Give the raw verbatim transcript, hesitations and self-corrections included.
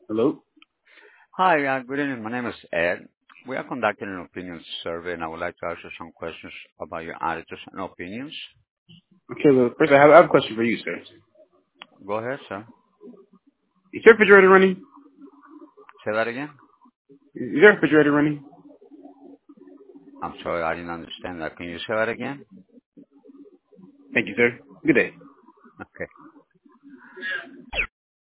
Hello? Hi, uh, good evening. My name is Ed. We are conducting an opinion survey, and I would like to ask you some questions about your attitudes and opinions. Okay, well, first I have, I have a question for you, sir. Go ahead, sir. Is your refrigerator running? Say that again. Is your refrigerator running? I'm sorry, I didn't understand that. Can you say that again? Thank you, sir. Good day. Okay.